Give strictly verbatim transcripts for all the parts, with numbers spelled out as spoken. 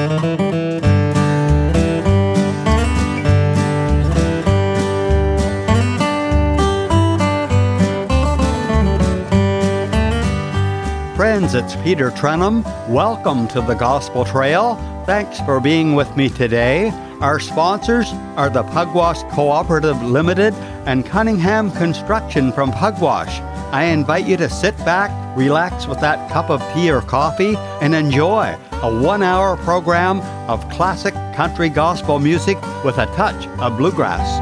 Friends, it's Peter Trenum. Welcome to the Gospel Trail. Thanks for being with me today. Our sponsors are the Pugwash Cooperative Limited and Cunningham Construction from Pugwash. I invite you to sit back, relax with that cup of tea or coffee, and enjoy a one-hour program of classic country gospel music with a touch of bluegrass.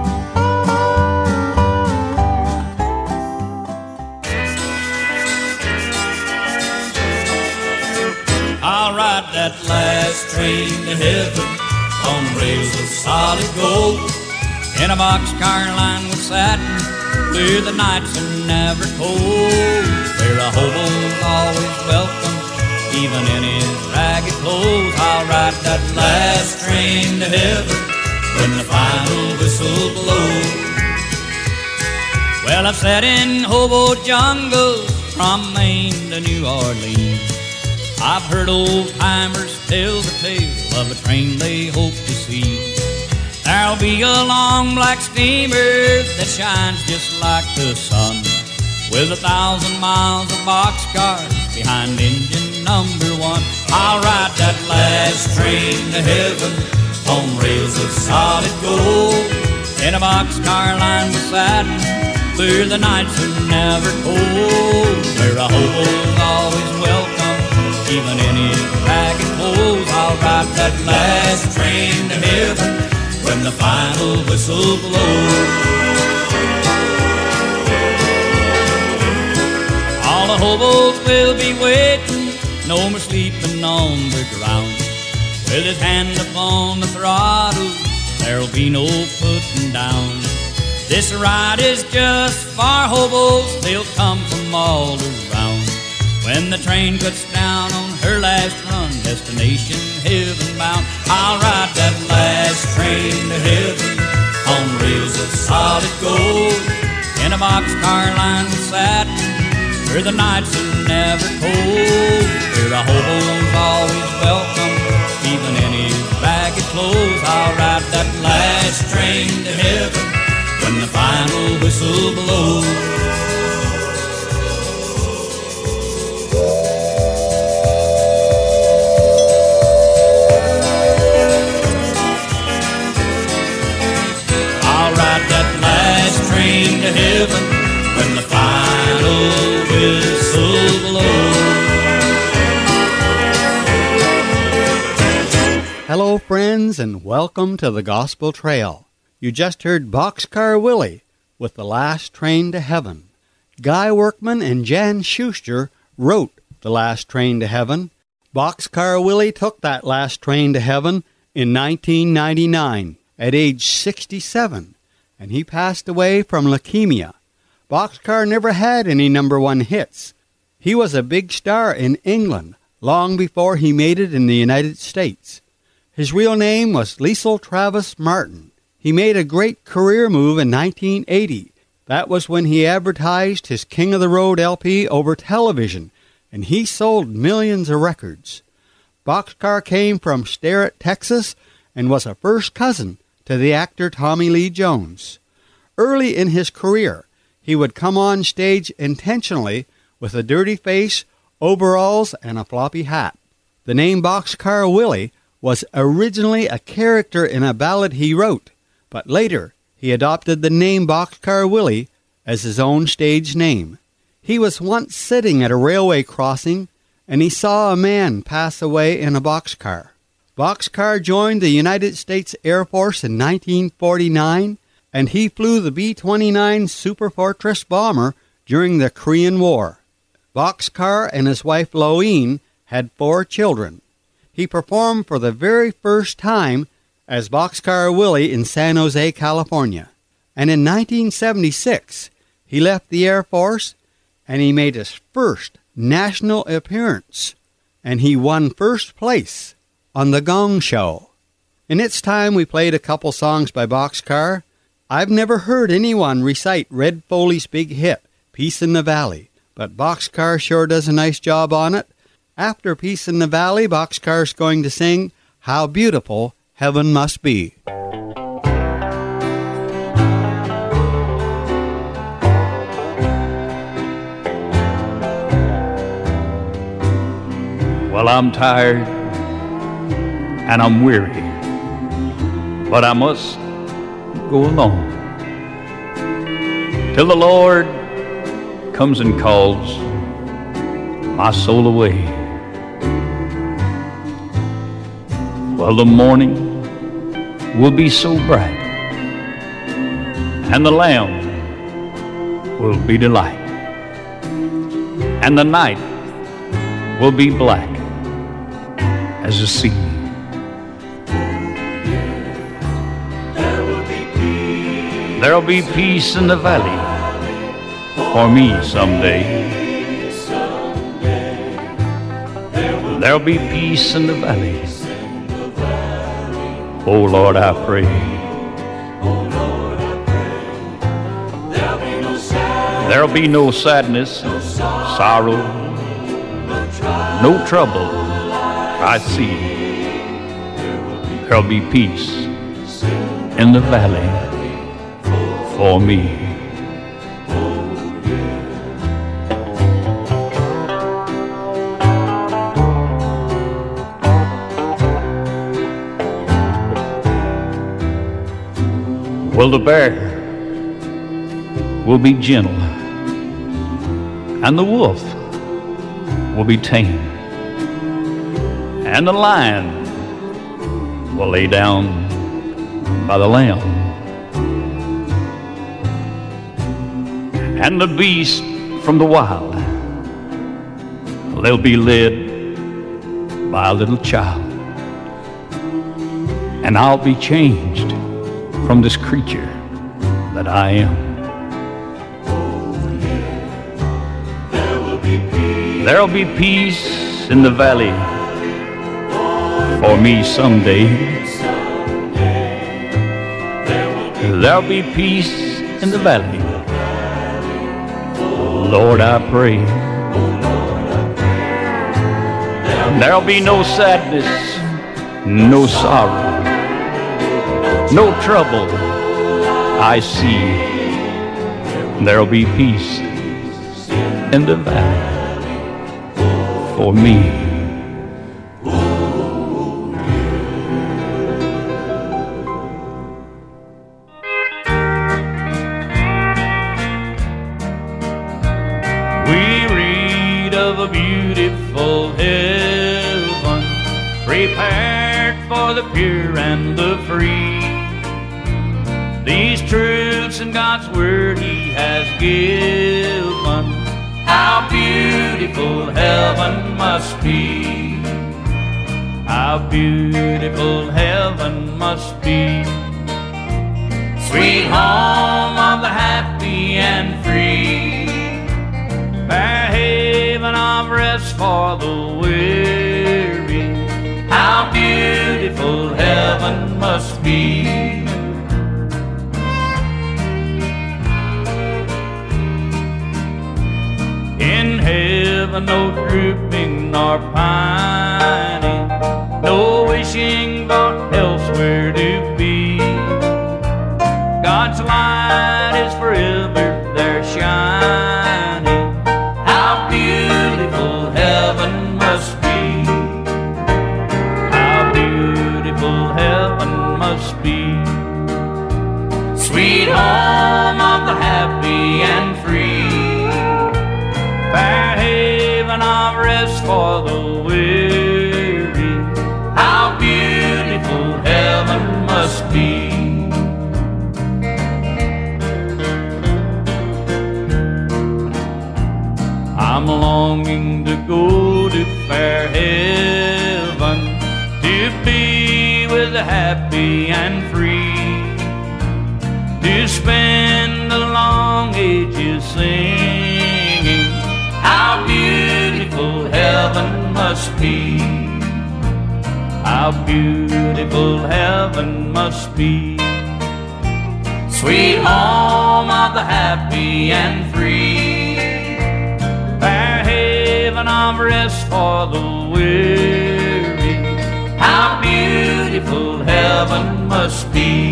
I'll ride that last train to heaven on rails of solid gold, in a boxcar lined with satin, where the nights are never cold, where a hobo's always welcome, even in his ragged clothes. I'll ride that last train to heaven when the final whistle blows. Well, I've sat in hobo jungles from Maine to New Orleans. I've heard old-timers tell the tale of a train they hope to see. There'll be a long black steamer that shines just like the sun, with a thousand miles of boxcars behind engine number one. I'll ride that last train to heaven on rails of solid gold, in a boxcar lined with satin, where the nights are never cold, where a hobo's always welcome, even in his ragged clothes. I'll ride that last train to heaven when the final whistle blows. All the hobos will be waiting, no more sleeping on the ground. With his hand upon the throttle, there'll be no putting down. This ride is just for hobos, they'll come from all around. When the train cuts down on her last run, destination heaven bound, I'll ride that last train to heaven on rails of solid gold, in a boxcar lined with satin, where the nights are never cold, where a hobo's always welcome, even in his ragged clothes. I'll ride that last train to heaven when the final whistle blows. Train to heaven when the final whistle blows. Hello, friends, and welcome to the Gospel Trail. You just heard Boxcar Willie with The Last Train to Heaven. Guy Workman and Jan Schuster wrote The Last Train to Heaven. Boxcar Willie took that last train to heaven in nineteen ninety-nine at age sixty-seven. And he passed away from leukemia. Boxcar never had any number one hits. He was a big star in England long before he made it in the United States. His real name was Liesl Travis Martin. He made a great career move in nineteen eighty. That was when he advertised his King of the Road L P over television, and he sold millions of records. Boxcar came from Sterrett, Texas, and was a first cousin to the actor Tommy Lee Jones. Early in his career, he would come on stage intentionally with a dirty face, overalls, and a floppy hat. The name Boxcar Willie was originally a character in a ballad he wrote, but later he adopted the name Boxcar Willie as his own stage name. He was once sitting at a railway crossing, and he saw a man pass away in a boxcar. Boxcar joined the United States Air Force in nineteen forty-nine, and he flew the B twenty-nine Super Fortress bomber during the Korean War. Boxcar and his wife Loeen had four children. He performed for the very first time as Boxcar Willie in San Jose, California. And in nineteen seventy-six, he left the Air Force, and he made his first national appearance, and he won first place on The Gong Show. In its time, we played a couple songs by Boxcar. I've never heard anyone recite Red Foley's big hit, Peace in the Valley, but Boxcar sure does a nice job on it. After Peace in the Valley, Boxcar's going to sing How beautiful heaven must be. Well, I'm tired and I'm weary, but I must go along till the Lord comes and calls my soul away. Well, the morning will be so bright, and the Lamb will be delight, and the night will be black as the sea. There'll be peace in the valley for me someday. There'll be peace in the valley. Oh Lord, I pray. There'll be no sadness, sorrow, no trouble I see. There'll be peace in the valley for me. Well, the bear will be gentle, and the wolf will be tame, and the lion will lay down by the lamb, and the beast from the wild, they'll be led by a little child, and I'll be changed from this creature that I am. There'll be peace in the valley for me someday. There'll be peace in the valley. Lord, I pray. There'll be no sadness, no sorrow, no trouble I see. There'll be peace in the valley for me. We read of a beautiful heaven prepared for the pure and the free. These truths in God's Word He has given. How beautiful heaven must be. How beautiful heaven must be. Sweet home of the happy and free. Fair haven of rest for the weary. How beautiful heaven must be. In heaven no drooping nor pining, no wishing for elsewhere to be. God's light is forever there shining. How beautiful heaven must be. How beautiful heaven must be. Sweet home of the happy and free. Fair haven of rest for the weary. How beautiful heaven must be. I'm longing to go to fair heaven, to be with the happy and free, to spend the long ages singing. How beautiful heaven must be. How beautiful heaven must be. Sweet home of the happy and free. Fair haven of rest for the weary. How beautiful beautiful heaven must be.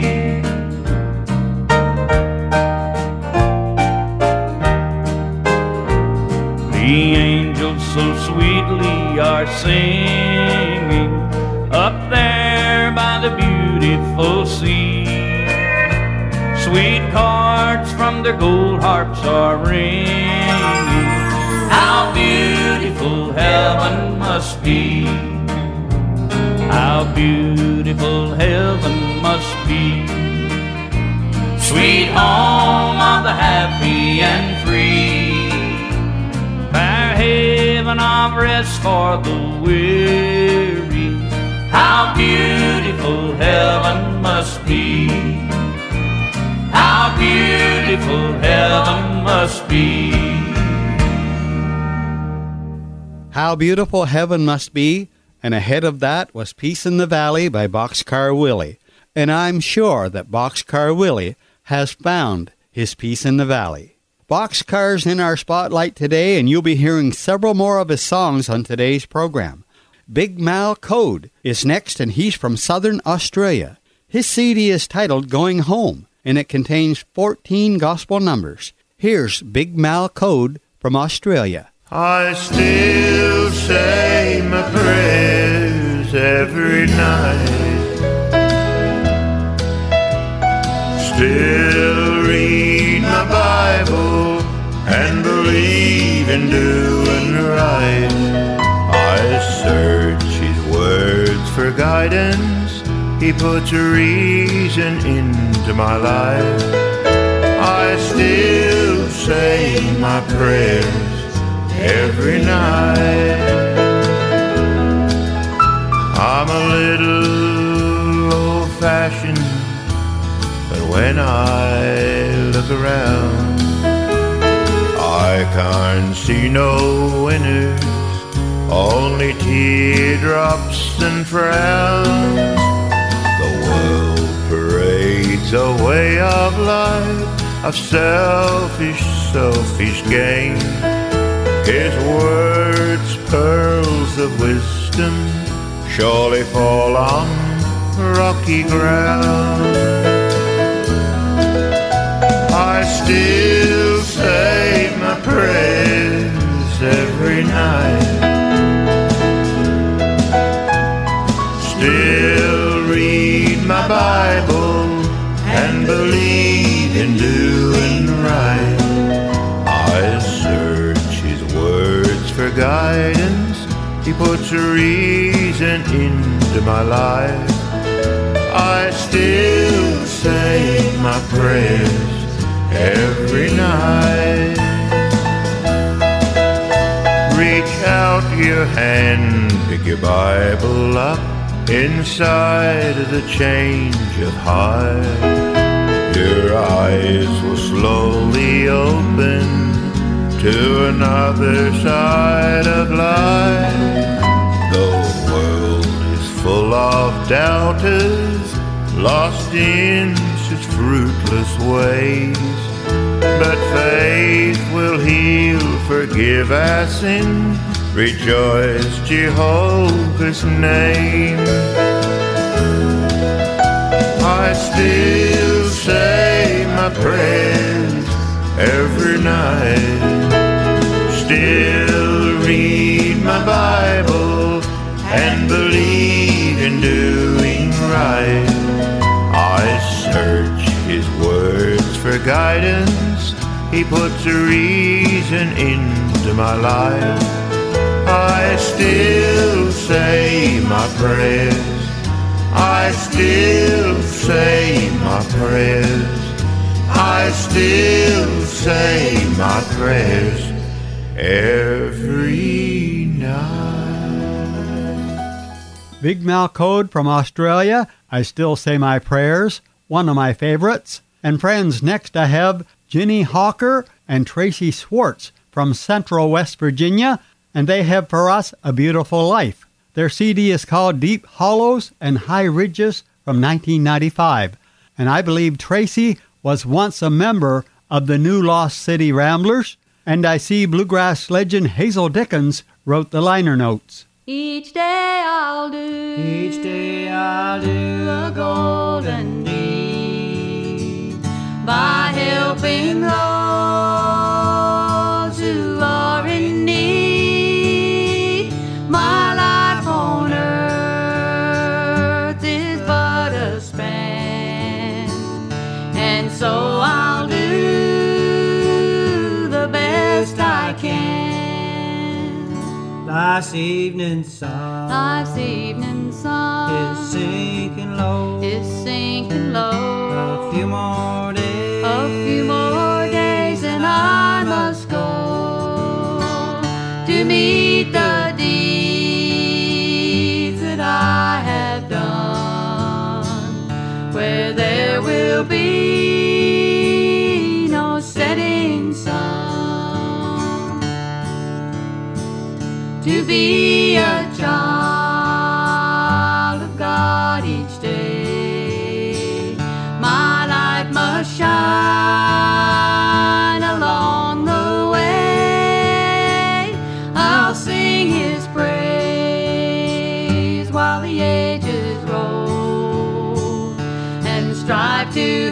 The angels so sweetly are singing up there by the beautiful sea. Sweet chords from their gold harps are ringing. How beautiful heaven must be. How beautiful heaven must be. Sweet home of the happy and free. Fair haven of rest for the weary. How beautiful heaven must be. How beautiful heaven must be. How Beautiful Heaven Must Be, and ahead of that was Peace in the Valley by Boxcar Willie. And I'm sure that Boxcar Willie has found his peace in the valley. Boxcar's in our spotlight today, and you'll be hearing several more of his songs on today's program. Big Mal Code is next, and he's from Southern Australia. His C D is titled Going Home, and it contains fourteen gospel numbers. Here's Big Mal Code from Australia. I still say my prayers every night, still read my Bible and believe in doing right. I search His words for guidance, He puts a reason into my life. I still say my prayers every night. I'm a little old-fashioned, but when I look around, I can't see no winners, only teardrops and frowns. The world parades a way of life, of selfish, selfish gain. His words, pearls of wisdom, surely fall on rocky ground. I still say my prayers every night, still read my Bible and believe in doing right. I search words for guidance, He puts a reason into my life. I still say my prayers every night. Reach out your hand, pick your Bible up, inside of the change of heart. Your eyes will slowly open to another side of life. The world is full of doubters, lost in its fruitless ways, but faith will heal, forgive our sin, rejoice Jehovah's name. I still say my prayers every night, still read my Bible and believe in doing right. I search His words for guidance, He puts a reason into my life. I still say my prayers, I still say my prayers, I still say my prayers every night. Big Mal Code from Australia, I Still Say My Prayers, one of my favorites. And friends, next I have Ginny Hawker and Tracy Swartz from Central West Virginia, and they have for us A Beautiful Life. Their C D is called Deep Hollows and High Ridges from nineteen ninety-five. And I believe Tracy was once a member of the New Lost City Ramblers, and I see bluegrass legend Hazel Dickens wrote the liner notes. Each day I'll do, each day I'll I'll do a golden deed by helping those who are in need. My life on earth is but a span, and so I'll do the best I can. Life's evening sun, Life's evening sun is sinking low, is sinking low. a few more days, A few more days and I must go to meet the deeds that I have done, where there will be no setting sun. To be a child of God each day, my light must shine along the way. I'll sing His praise while the ages roll, and strive to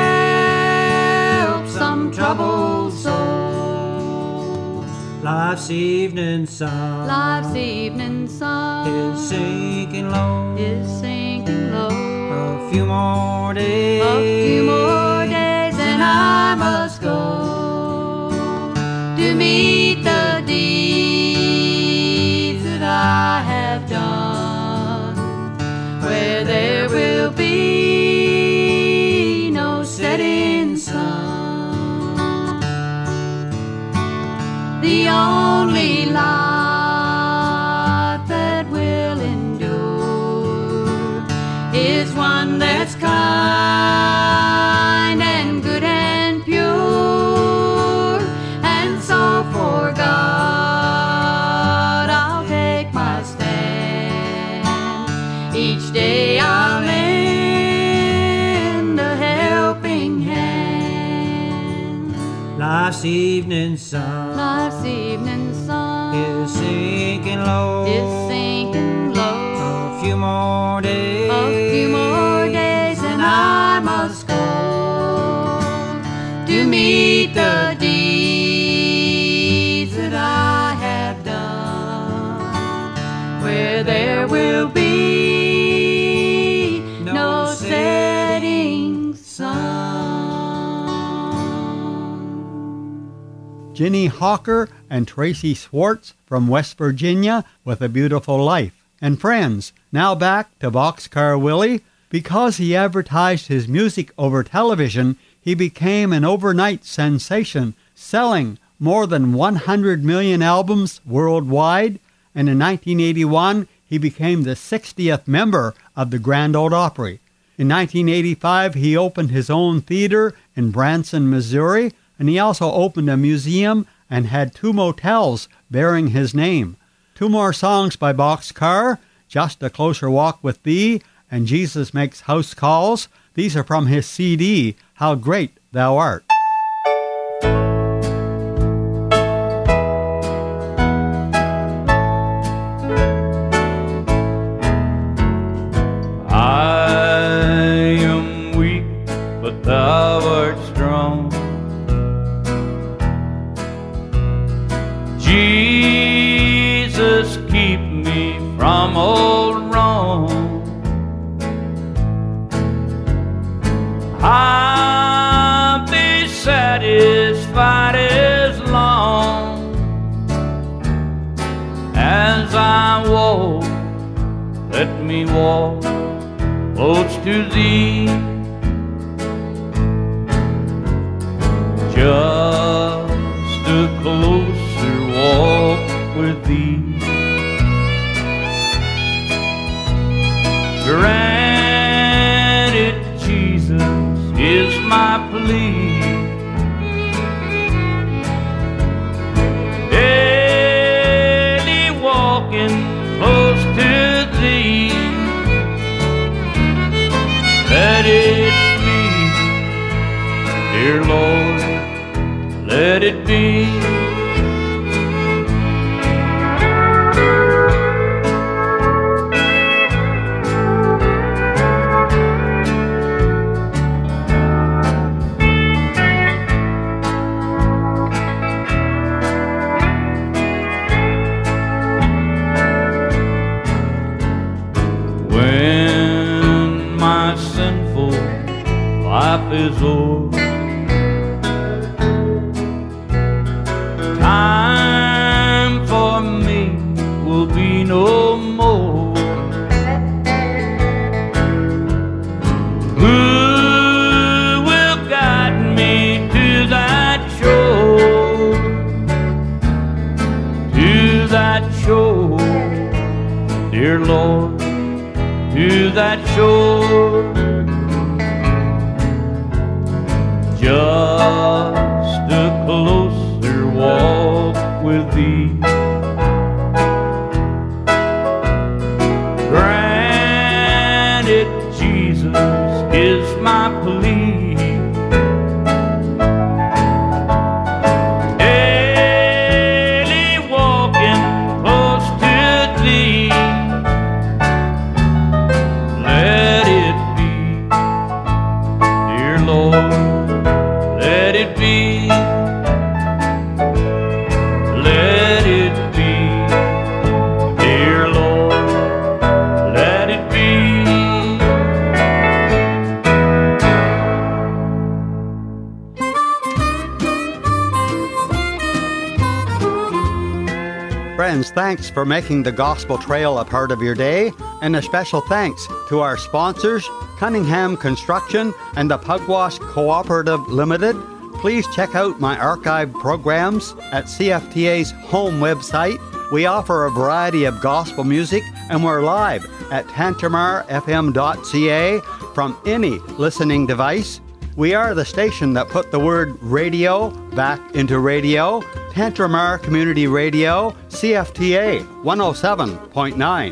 help some troubled soul. life's evening sun, Life's evening sun is sinking low, is sinking low. a few more days, A few more days and I must go to meet the deeds that I have done, where there will be no setting sun. The only life that will endure is one that's kind and good and pure. And so for God I'll take my stand. Each day I'll lend a helping hand. life's evening sun, Life's evening sun is sinking low, is sinking low. a few more days, A few more days and I must go to meet the deeds that I have done, where there will be no setting sun. Ginny Hawker and Tracy Swartz from West Virginia with A Beautiful Life. And friends, now back to Boxcar Willie. Because he advertised his music over television, he became an overnight sensation, selling more than one hundred million albums worldwide, and in nineteen eighty-one he became the sixtieth member of the Grand Ole Opry. In nineteen eighty-five he opened his own theater in Branson, Missouri, and he also opened a museum and had two motels bearing his name. Two more songs by Boxcar, Just a Closer Walk with Thee and Jesus Makes House Calls. These are from his C D, How Great Thou Art. I am weak, but thou art strong. Jesus, keep me from all wrong. I'll be satisfied as long as I walk. Let me walk close to Thee. Just a closer walk with Thee. Granted, Jesus is my plea. Daily walking close to Thee. Let it be, dear Lord, let it be. life is o'er. Time for me will be no more. Who will guide me to that shore? To that shore, dear Lord, to that shore. Just a closer walk with thee. Granted, Jesus is my plea. Daily walking close to thee. Let it be, dear Lord, let it be. Let it be, dear Lord, let it be. Friends, thanks for making the Gospel Trail a part of your day, and a special thanks to our sponsors, Cunningham Construction and the Pugwash Cooperative Limited. Please check out my archive programs at C F T A's home website. We offer a variety of gospel music, and we're live at tantramar f m dot c a from any listening device. We are the station that put the word radio back into radio. Tantramar Community Radio, C F T A one oh seven point nine.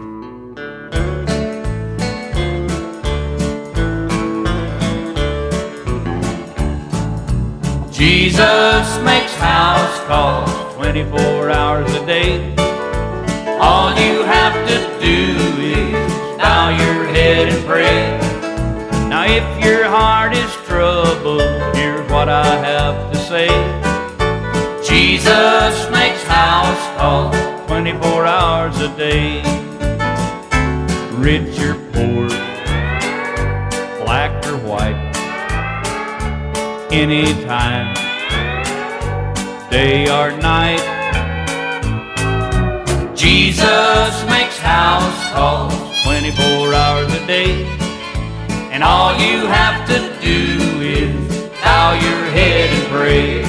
Jesus makes house calls twenty-four hours a day. All you have to do is bow your head and pray. Now if your heart is troubled, here's what I have to say. Jesus makes house calls twenty-four hours a day. Rich or poor, black or white, anytime, day or night. Jesus makes house calls twenty-four hours a day. And all you have to do is bow your head and pray.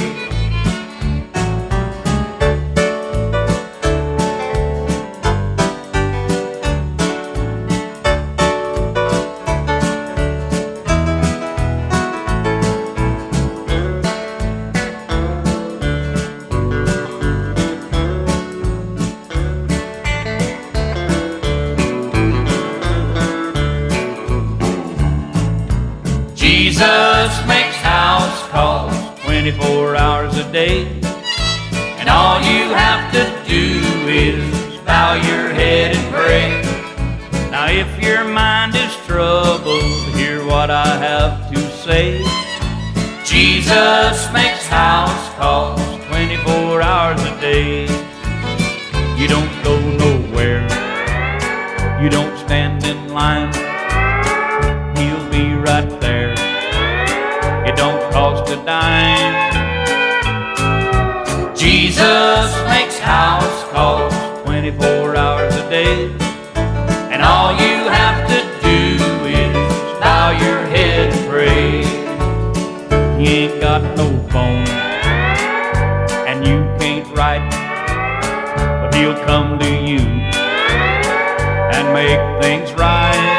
Jesus makes house calls twenty-four hours a day. And all you have to do is bow your head and pray. Now if your mind is troubled, hear what I have to say. Jesus makes house calls twenty-four hours a day. You don't go nowhere, you don't stand in line, he'll be right there. It don't cost a dime. Jesus makes house calls twenty-four hours a day. And all you have to do is bow your head and pray. He ain't got no phone, and you can't write, but he'll come to you and make things right.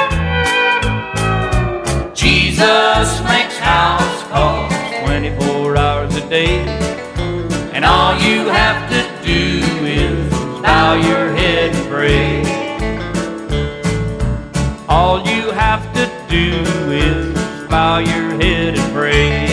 Jesus makes house calls twenty-four hours a day. And all you have to do is bow your head and pray. All you have to do is bow your head and pray.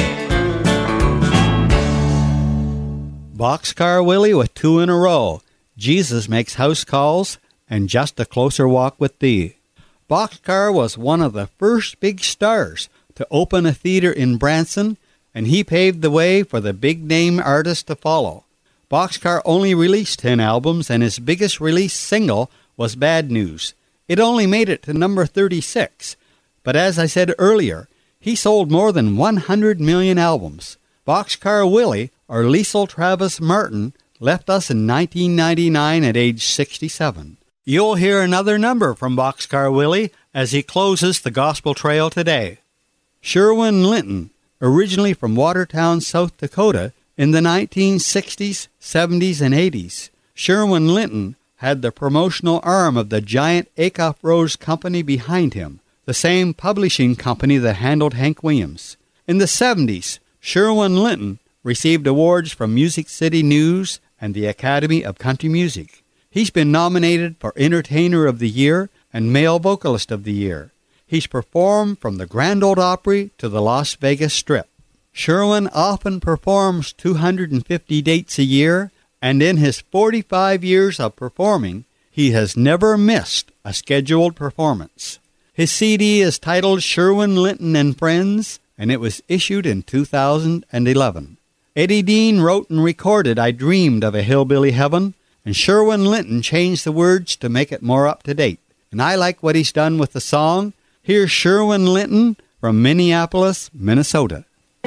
Boxcar Willie with two in a row. Jesus makes house calls and just a closer walk with thee. Boxcar was one of the first big stars to open a theater in Branson, and he paved the way for the big-name artists to follow. Boxcar only released ten albums, and his biggest release single was Bad News. It only made it to number thirty-six, but as I said earlier, He sold more than one hundred million albums. Boxcar Willie, or Liesl Travis Martin, left us in nineteen ninety-nine at age sixty-seven. You'll hear another number from Boxcar Willie as he closes the Gospel Trail today. Sherwin Linton, originally from Watertown, South Dakota, in the nineteen sixties, seventies, and eighties. Sherwin Linton had the promotional arm of the giant Acuff Rose Company behind him, the same publishing company that handled Hank Williams. In the seventies, Sherwin Linton received awards from Music City News and the Academy of Country Music. He's been nominated for Entertainer of the Year and Male Vocalist of the Year. He's performed from the Grand Ole Opry to the Las Vegas Strip. Sherwin often performs two hundred fifty dates a year, and in his forty-five years of performing, he has never missed a scheduled performance. His C D is titled Sherwin Linton and Friends, and it was issued in two thousand eleven. Eddie Dean wrote and recorded I Dreamed of a Hillbilly Heaven, and Sherwin Linton changed the words to make it more up-to-date. And I like what he's done with the song. Here's Sherwin Linton from Minneapolis, Minnesota.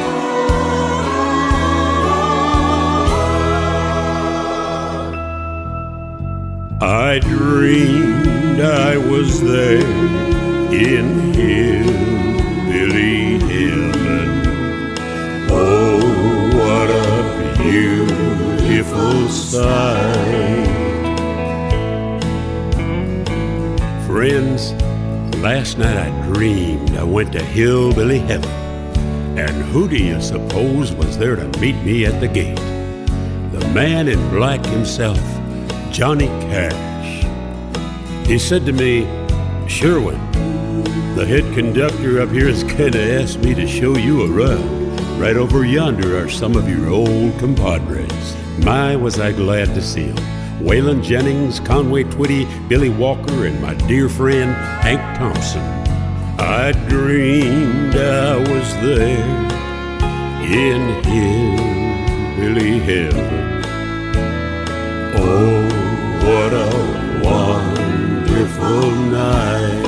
I dreamed I was there in hillbilly heaven. Oh, what a beautiful sight. Friends, last night I dreamed I went to hillbilly heaven. And who do you suppose was there to meet me at the gate? The man in black himself, Johnny Cash. He said to me, Sherwin, the head conductor up here has kind of asked me to show you around. Right over yonder are some of your old compadres. My, was I glad to see them. Waylon Jennings, Conway Twitty, Billy Walker, and my dear friend Hank Thompson. I dreamed I was there in hillbilly heaven. Oh, what a wonderful night.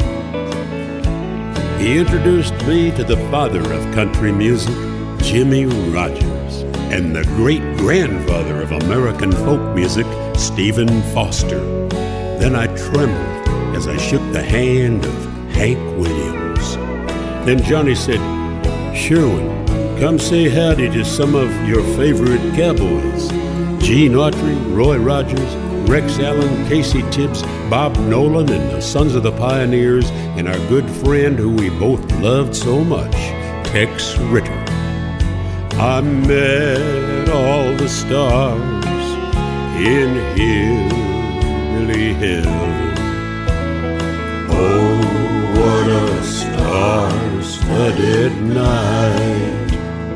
He introduced me to the father of country music, Jimmy Rogers, and the great-grandfather of American folk music, Stephen Foster. Then I trembled as I shook the hand of Hank Williams. Then Johnny said, Sherwin, come say howdy to some of your favorite cowboys. Gene Autry, Roy Rogers, Rex Allen, Casey Tibbs, Bob Nolan, and the Sons of the Pioneers, and our good friend who we both loved so much, Tex Ritter. I met all the stars in hillbilly heaven. Oh, what a star-studded night.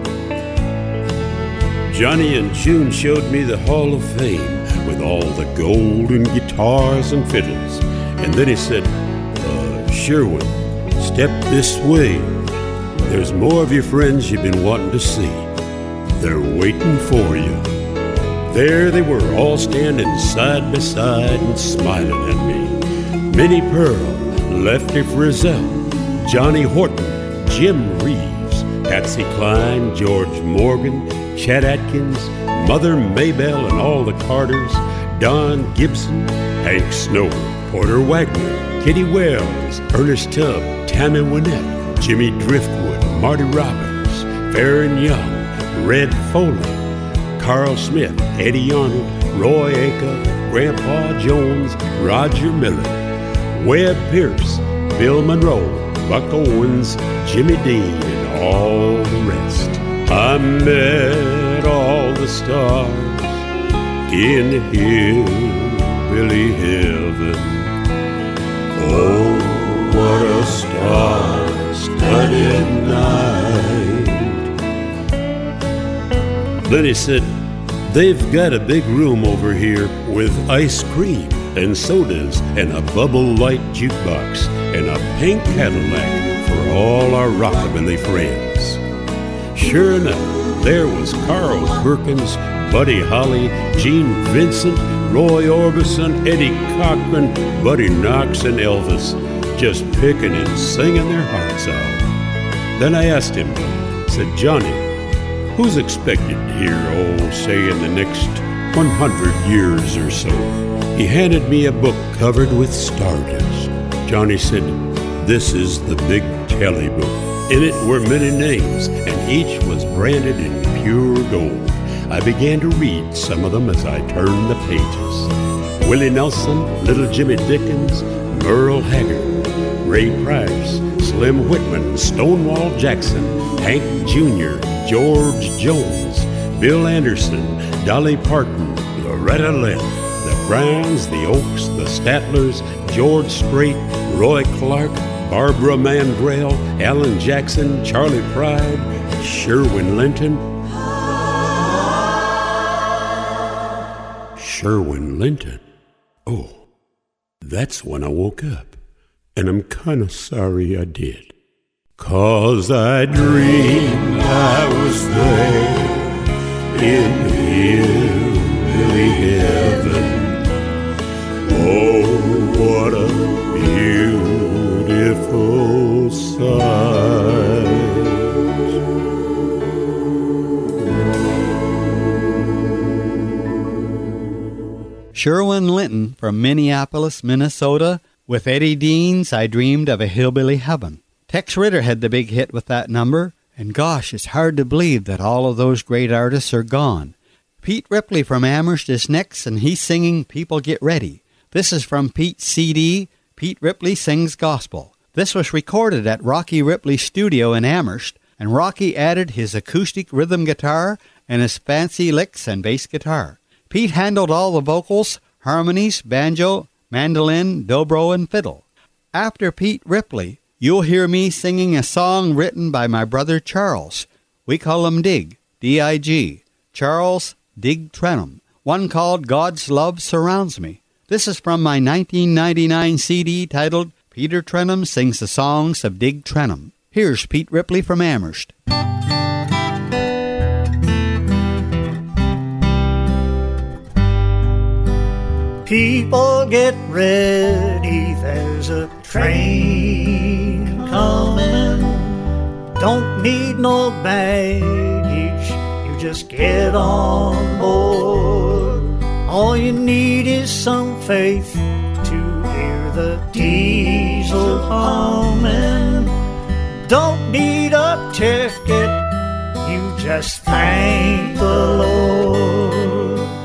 Johnny and June showed me the Hall of Fame with all the golden guitars and fiddles. And then he said, uh, Sherwin, step this way. There's more of your friends you've been wanting to see. They're waiting for you. There they were, all standing side by side and smiling at me. Minnie Pearl, Lefty Frizzell, Johnny Horton, Jim Reeves, Patsy Cline, George Morgan, Chet Atkins, Mother Maybelle and all the Carters, Don Gibson, Hank Snow, Porter Wagner, Kitty Wells, Ernest Tubb, Tammy Wynette, Jimmy Driftwood, Marty Roberts, Farron Young, Red Foley, Carl Smith, Eddie Arnold, Roy Acuff, Grandpa Jones, Roger Miller, Webb Pierce, Bill Monroe, Buck Owens, Jimmy Dean, and all the rest. I met all the stars in hillbilly heaven. Oh, what a star-studded night. Then he said, they've got a big room over here with ice cream and sodas and a bubble light jukebox and a pink Cadillac for all our rockabilly friends. Sure enough, there was Carl Perkins, Buddy Holly, Gene Vincent, Roy Orbison, Eddie Cochran, Buddy Knox, and Elvis, just picking and singing their hearts out. Then I asked him, said, Johnny, who's expected here, oh, say in the next one hundred years or so? He handed me a book covered with stardust. Johnny said, this is the Big Tally Book. In it were many names, and each was branded in pure gold. I began to read some of them as I turned the pages. Willie Nelson, Little Jimmy Dickens, Merle Haggard, Ray Price, Slim Whitman, Stonewall Jackson, Hank Junior, George Jones, Bill Anderson, Dolly Parton, Loretta Lynn, the Browns, the Oaks, the Statlers, George Strait, Roy Clark, Barbara Mandrell, Alan Jackson, Charlie Pride, Sherwin Linton. Sherwin Linton. Oh, that's when I woke up, and I'm kinda sorry I did. 'Cause I dreamed I was there in hillbilly heaven. Oh, what a beautiful sight. Sherwin Linton from Minneapolis, Minnesota, with Eddie Dean's I Dreamed of a Hillbilly Heaven. Tex Ritter had the big hit with that number, and gosh, it's hard to believe that all of those great artists are gone. Pete Ripley from Amherst is next, and he's singing People Get Ready. This is from Pete's C D, Pete Ripley Sings Gospel. This was recorded at Rocky Ripley's studio in Amherst, and Rocky added his acoustic rhythm guitar and his fancy licks and bass guitar. Pete handled all the vocals, harmonies, banjo, mandolin, dobro, and fiddle. After Pete Ripley, you'll hear me singing a song written by my brother Charles. We call him Dig, D I G, Charles Dig Trenum, one called God's Love Surrounds Me. This is from my nineteen ninety-nine C D titled Peter Trenum Sings the Songs of Dig Trenum. Here's Pete Ripley from Amherst. People get ready, there's a train coming. Don't need no baggage, you just get on board. All you need is some faith to hear the diesel humming. Don't need a ticket, you just thank the Lord.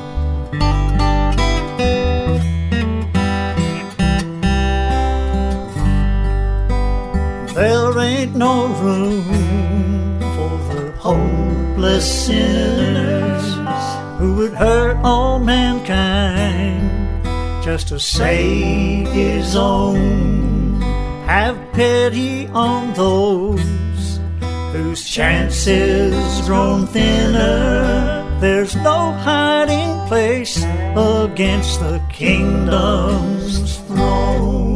There ain't no room for the hopeless sinners who would hurt all mankind just to save his own. Have pity on those whose chances grown thinner. There's no hiding place against the kingdom's throne.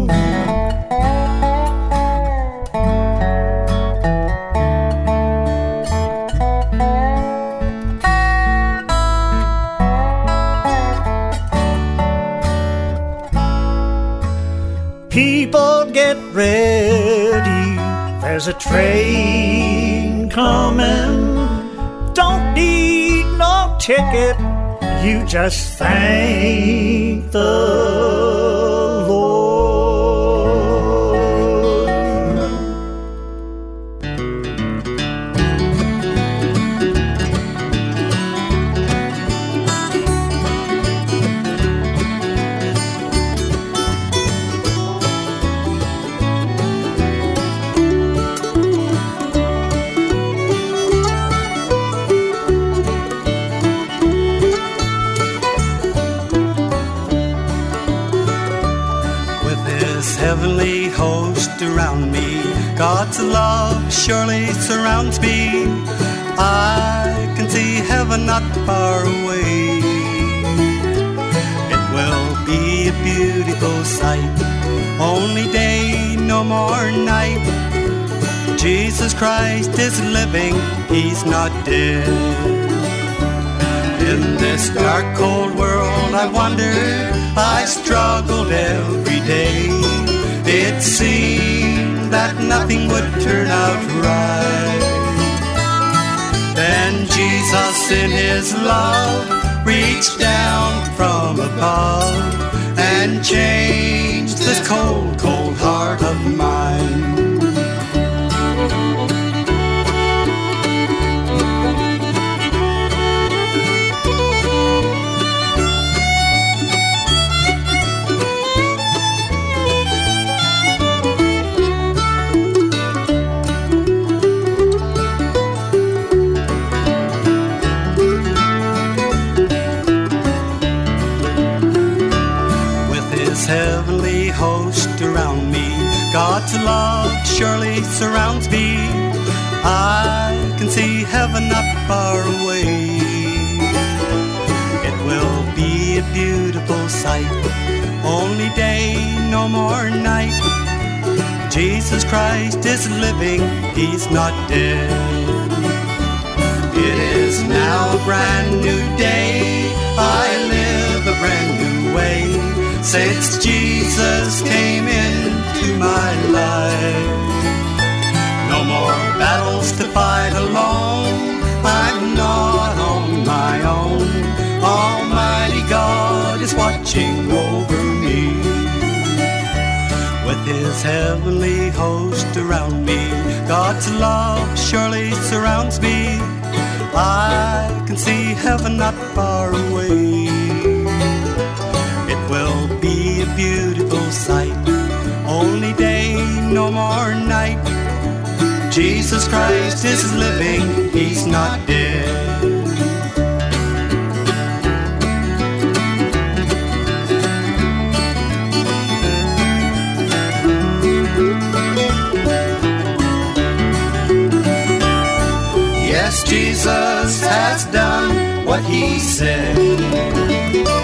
People get ready, there's a train coming. Don't need no ticket, you just thank the Lord. Heavenly host around me, God's love surely surrounds me. I can see heaven not far away. It will be a beautiful sight, only day, no more night. Jesus Christ is living, he's not dead. In this dark, cold world I wander, I struggled every day. It seemed that nothing would turn out right. Then Jesus in his love reached down from above and changed this cold, cold heart of mine. Heavenly host around me, God's love surely surrounds me. I can see heaven not far away. It will be a beautiful sight, only day, no more night. Jesus Christ is living, he's not dead. It is now a brand new day, I live a brand new way. Since Jesus came into my life, no more battles to fight alone. I'm not on my own. Almighty God is watching over me. With his heavenly host around me, God's love surely surrounds me. I can see heaven not far away. It will be a beautiful sight, only day, no more night. Jesus Christ is living, he's not dead. Yes, Jesus has done what he said.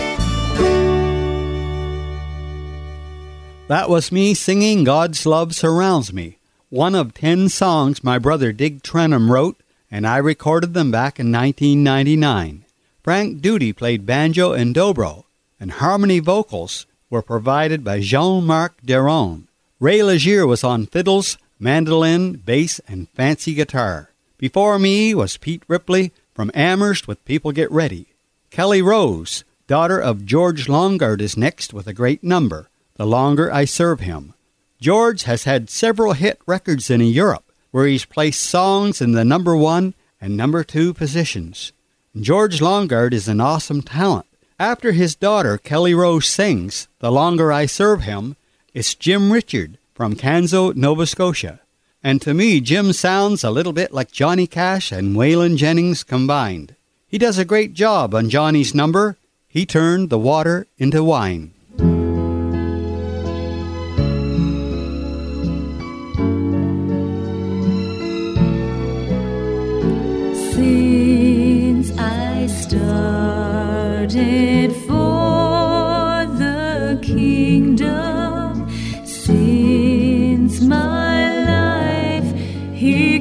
That was me singing God's Love Surrounds Me, one of ten songs my brother Dig Trenum wrote, and I recorded them back in nineteen ninety-nine. Frank Duty played banjo and dobro, and harmony vocals were provided by Jean-Marc Deron. Ray Legier was on fiddles, mandolin, bass, and fancy guitar. Before me was Pete Ripley from Amherst with People Get Ready. Kelly Rose, daughter of George Longard, is next with a great number, The Longer I Serve Him. George has had several hit records in Europe, where he's placed songs in the number one and number two positions. George Longard is an awesome talent. After his daughter, Kelly Rose, sings The Longer I Serve Him, it's Jim Richard from Canso, Nova Scotia. And to me, Jim sounds a little bit like Johnny Cash and Waylon Jennings combined. He does a great job on Johnny's number, He Turned the Water into Wine. Since I started for the kingdom, since my life he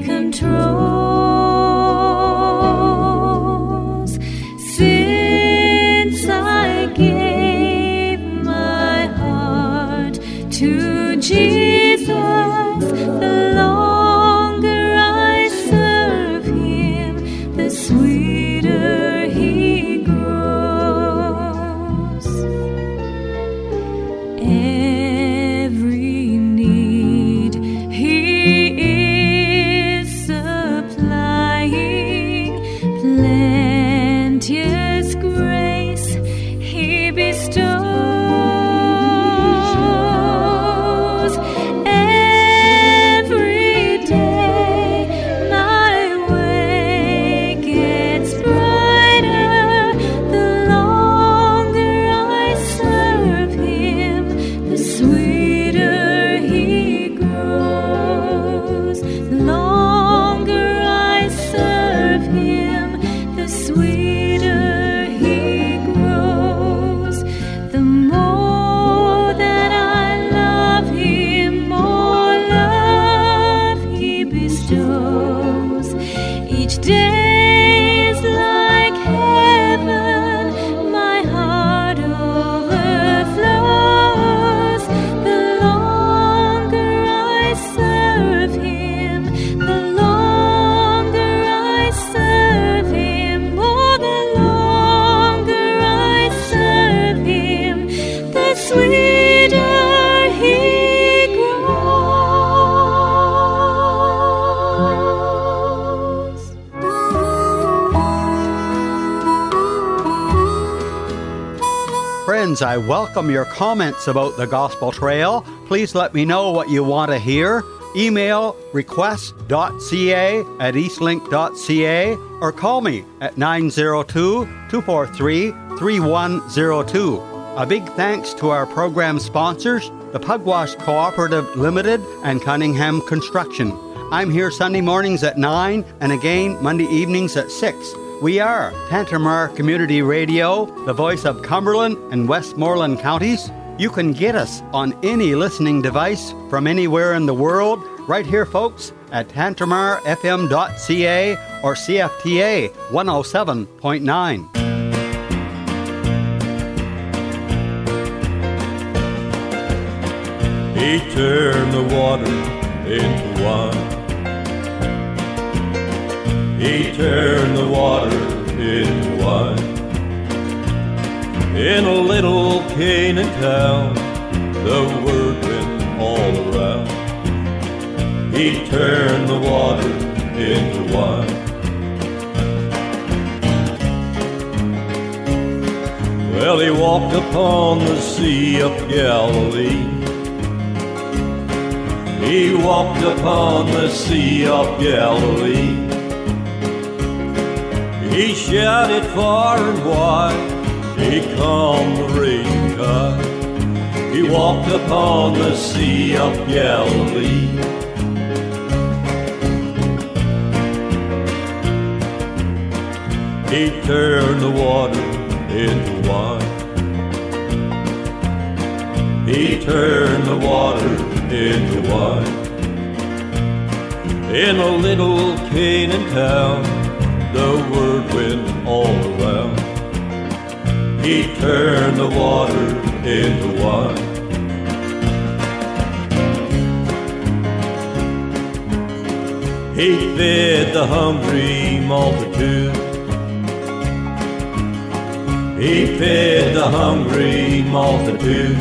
controls, since I gave my heart to Jesus, the longer I serve him, the sweeter he grows. Every need he is supplying, plenteous grace he bestows. Every day my way gets brighter, the longer I serve him, the sweeter he grows. The longer I serve him, the sweeter he grows. The more that I love him, more love he bestows. Each day is like heaven, my heart overflows. The longer I serve friends, I welcome your comments about the Gospel Trail. Please let me know what you want to hear. Email request.ca at eastlink.ca or call me at nine zero two, two four three, three one zero two. A big thanks to our program sponsors, the Pugwash Cooperative Limited and Cunningham Construction. I'm here Sunday mornings at nine and again Monday evenings at six. We are Tantramar Community Radio, the voice of Cumberland and Westmoreland counties. You can get us on any listening device from anywhere in the world, right here, folks, at tantramar f m dot c a or C F T A one oh seven point nine. He turned the water into wine. He turned the water into wine. In a little Canaan town, the word went all around. He turned the water into wine. Well, he walked upon the Sea of Galilee. He walked upon the Sea of Galilee. He shouted far and wide, he calmed the raging tide. He walked upon the Sea of Galilee. He turned the water into wine. He turned the water into wine. In a little Canaan town, the word went all around. He turned the water into wine. He fed the hungry multitude. He fed the hungry multitude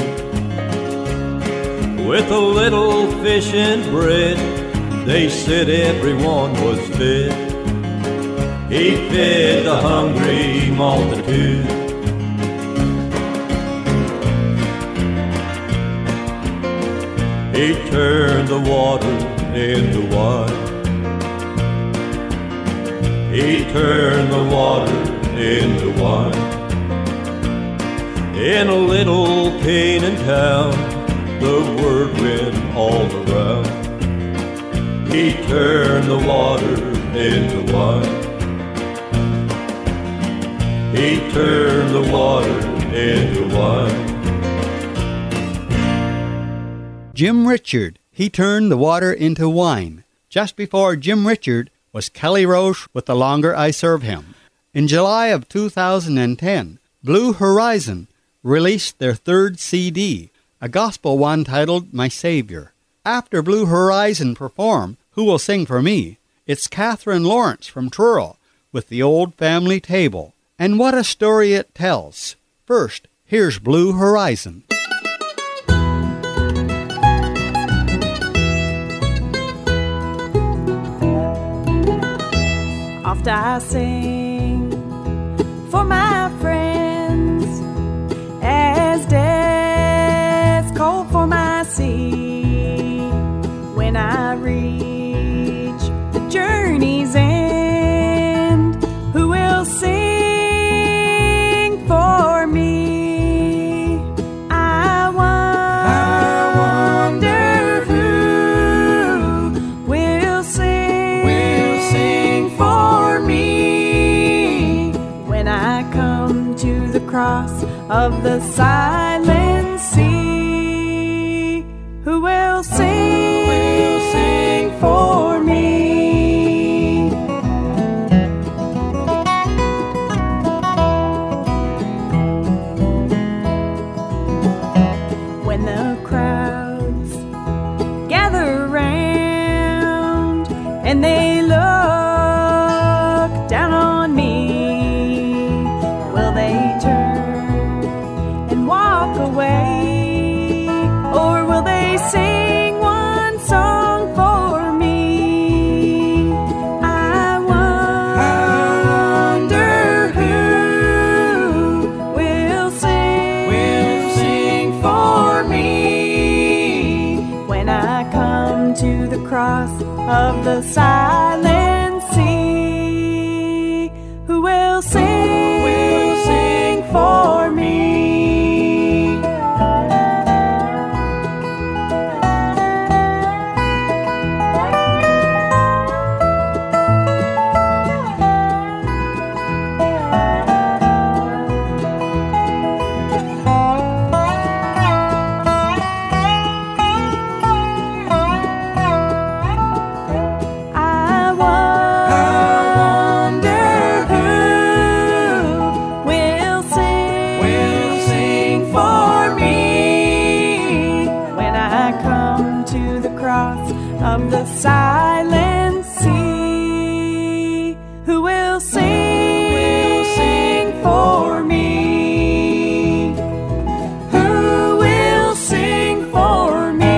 with a little fish and bread. They said everyone was fed. He fed the hungry multitude. He turned the water into wine. He turned the water into wine. In a little Canaan town, the word went all around. He turned the water into wine. He turned the water into wine. Jim Richard, he turned the water into wine. Just before Jim Richard was Kelly Roche with The Longer I Serve Him. In July of two thousand ten, Blue Horizon released their third C D, a gospel one titled My Savior. After Blue Horizon perform Who Will Sing for Me, it's Catherine Lawrence from Truro with The Old Family Table. And what a story it tells. First, here's Blue Horizon. Oft I sing for my friends as death's cold for my sea. When I reach the journey's end, who will sing for me? I wonder who will sing, will sing for me when I come to the cross of the silent sea. Who will sing, who will sing for me? When the crowds gather round and they look down on me, will they turn and walk away, or will they sing one song for me? I wonder who will sing, will cross of the silent sea. Who will sing, will sing for me? Of the silent sea, who will sing, will sing for me? Who will sing for me?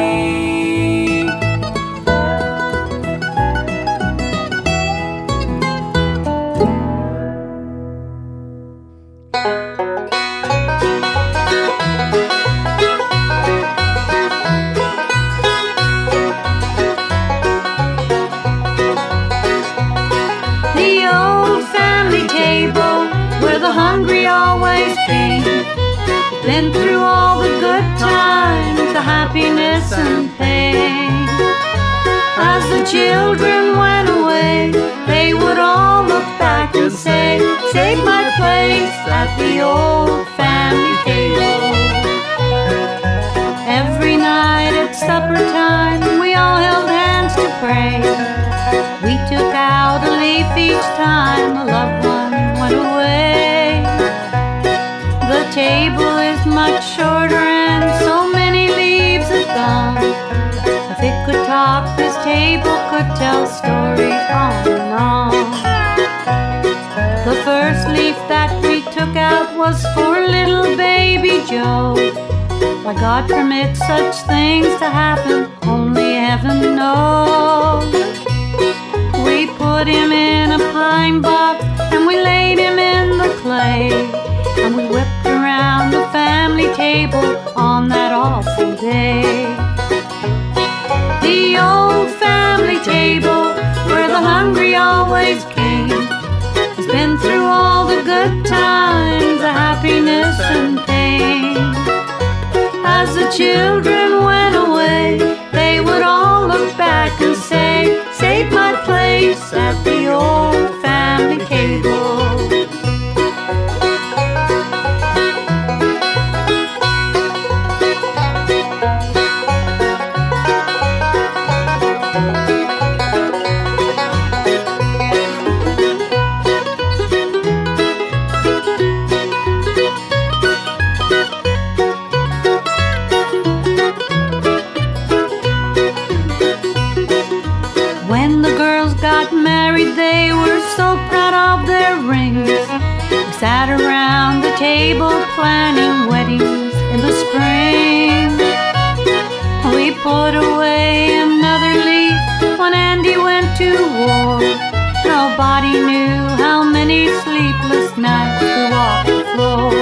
Hungry always came. Been through all the good times, the happiness and pain. As the children went away, they would all look back and say, save my place at the old family table. Every night at supper time, we all held hands to pray. We took out a leaf each time a loved one went away. The table is much shorter and so many leaves have gone. If it could talk, this table could tell stories on and on. The first leaf that we took out was for little baby Joe. Why God permits such things to happen, only heaven knows. We put him in a pine box and we laid him in the clay, and we whipped around the family table on that awful day. The old family table where the hungry always came has been through all the good times, the happiness and pain. As the children went away, they would all look back and say, save my place at the old family table. They were so proud of their rings. We sat around the table planning weddings in the spring. We put away another leaf when Andy went to war. Nobody knew how many sleepless nights we walked the floor.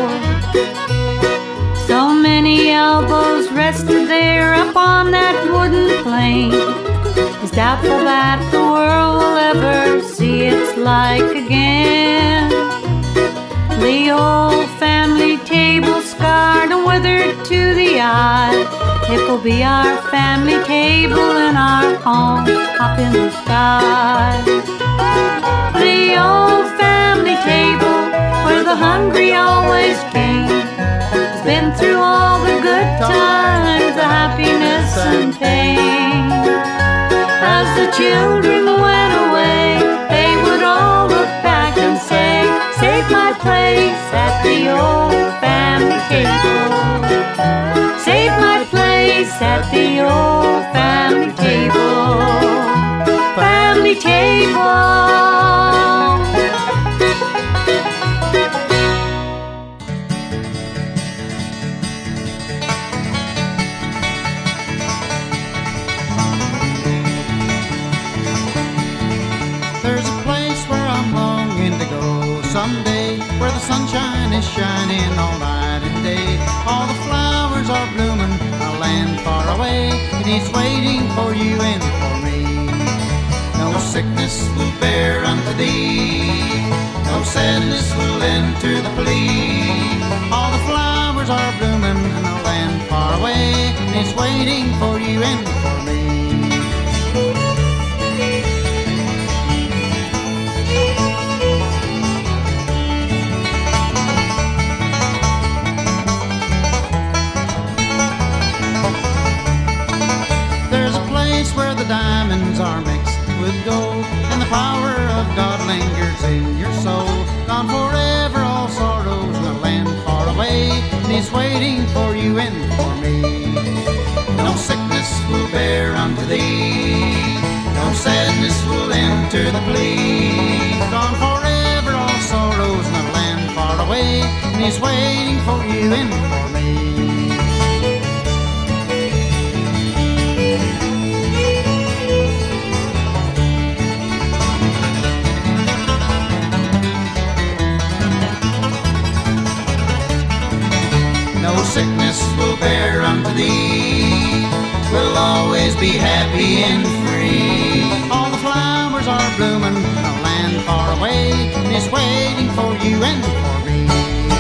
So many elbows rested there up on that wooden plane. It's doubtful that the world will ever see its like again. The old family table scarred and withered to the eye. It will be our family table in our home up in the sky. The old family table where the hungry always came has been through all the good times, the happiness and pain. As the children went away, they would all look back and say, save my place at the old family table. Save my place at the old family table. Family table. Someday, where the sunshine is shining all night and day, all the flowers are blooming, a land far away, and he's waiting for you and for me. No sickness will bear unto thee, no sadness will enter the plea. All the flowers are blooming in a land far away, and he's waiting for you and for me. Where the diamonds are mixed with gold, and the power of God lingers in your soul. Gone forever all sorrows in a land far away, and he's waiting for you and for me. No sickness will bear unto thee, no sadness will enter the plea. Gone forever all sorrows in a land far away, and he's waiting for you and for me. No sickness will bear unto thee, we'll always be happy and free. All the flowers are blooming in a land far away, and it's waiting for you and for me.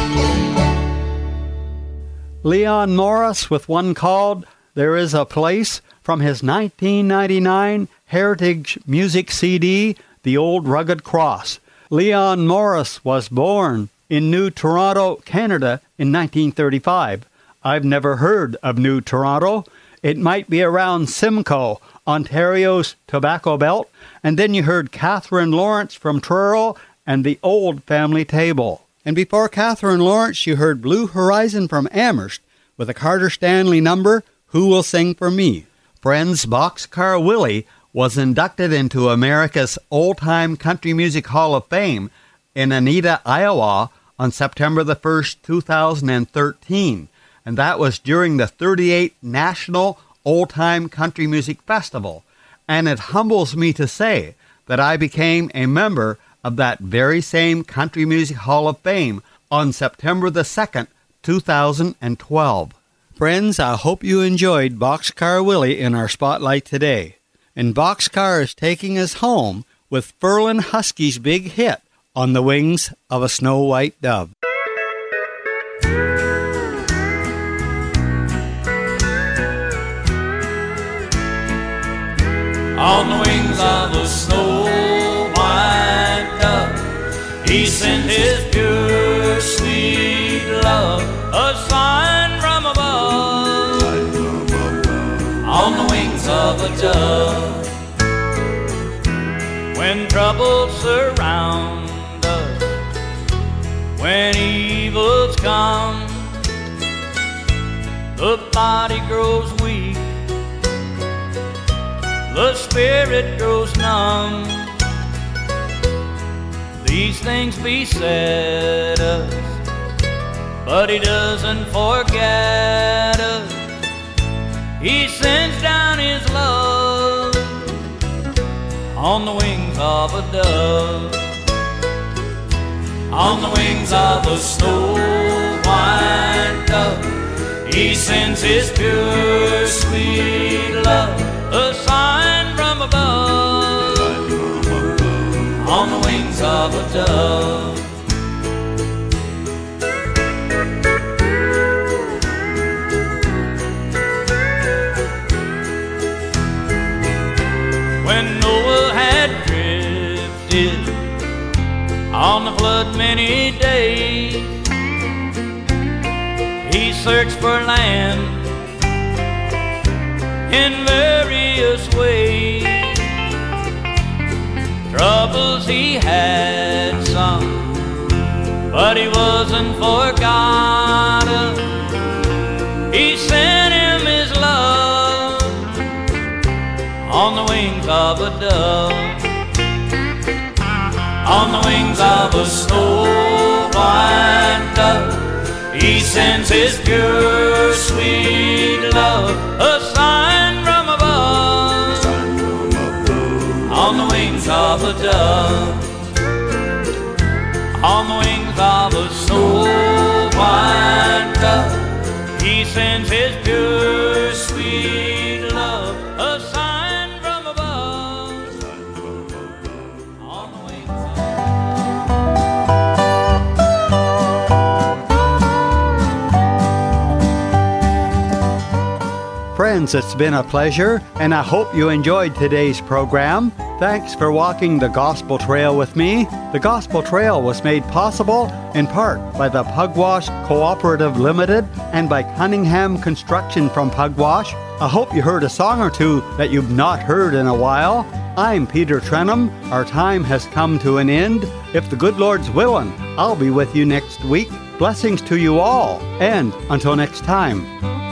Leon Morris with one called There Is a Place from his nineteen ninety-nine Heritage Music C D, The Old Rugged Cross. Leon Morris was born in New Toronto, Canada in nineteen thirty-five. I've never heard of New Toronto. It might be around Simcoe, Ontario's tobacco belt. And then you heard Catherine Lawrence from Truro and the Old Family Table. And before Catherine Lawrence, you heard Blue Horizon from Amherst with a Carter Stanley number, Who Will Sing for Me? Friends, Boxcar Willie was inducted into America's Old-Time Country Music Hall of Fame in Anita, Iowa, on September the first, two thousand thirteen, and that was during the thirty-eighth National Old-Time Country Music Festival. And it humbles me to say that I became a member of that very same Country Music Hall of Fame on September the second, two thousand twelve. Friends, I hope you enjoyed Boxcar Willie in our spotlight today. And Boxcar is taking us home with Ferlin Husky's big hit, On the Wings of a Snow White Dove. On the wings of a snow white dove, he sent his pure sweet love, a sign from above. On the wings of a dove, when troubles surround, when evils come, the body grows weak, the spirit grows numb. These things beset us, but he doesn't forget us. He sends down his love on the wings of a dove. On the wings of a snow white dove, he sends his pure sweet love, a sign from above. On the wings of a dove. When Noah had drifted on the flood many days, he searched for land in various ways. Troubles he had some, but he wasn't forgotten. He sent him his love on the wings of a dove. On the wings of a snow white dove, he sends his pure sweet love, a sign from above. On the wings of a dove. On the wings of a snow white dove, he sends his pure sweet friends, it's been a pleasure, and I hope you enjoyed today's program. Thanks for walking the Gospel Trail with me. The Gospel Trail was made possible in part by the Pugwash Cooperative Limited and by Cunningham Construction from Pugwash. I hope you heard a song or two that you've not heard in a while. I'm Peter Trenum. Our time has come to an end. If the good Lord's willing, I'll be with you next week. Blessings to you all, and until next time.